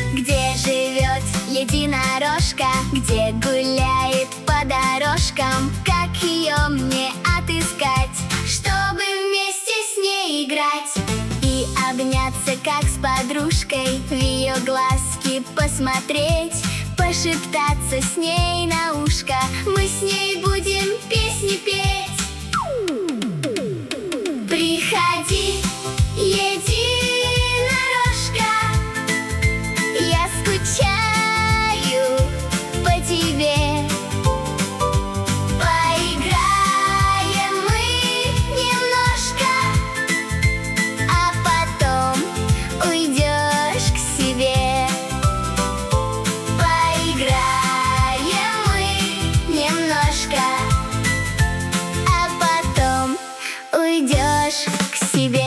Где живет единорожка, где гуляет по дорожкам? Как ее мне отыскать, чтобы вместе с ней играть и обняться, как с подружкой, в ее глазки посмотреть, пошептаться с ней на ушко? Мы с ней будем песни петь. Приходи, единорожка, я скучаю по тебе. Поиграем мы немножко, а потом уйдешь к себе. Поиграем мы немножко, а потом уйдешь к себе.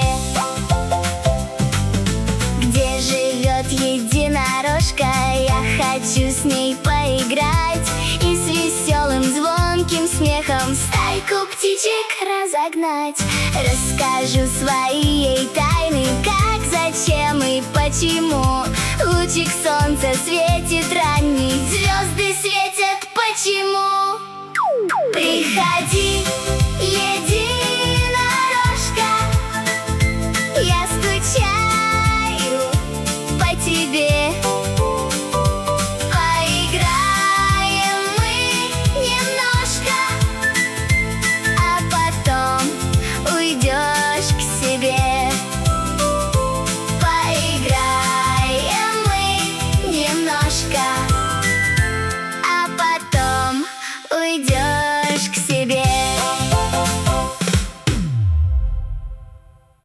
Где живет единорожка, я хочу с ней поиграть и с веселым звонким смехом стайку птичек разогнать. Расскажу свои ей тайны, как, зачем и почему. Лучик солнца светит ранний, звезды светят почему. Приходи, единорожка,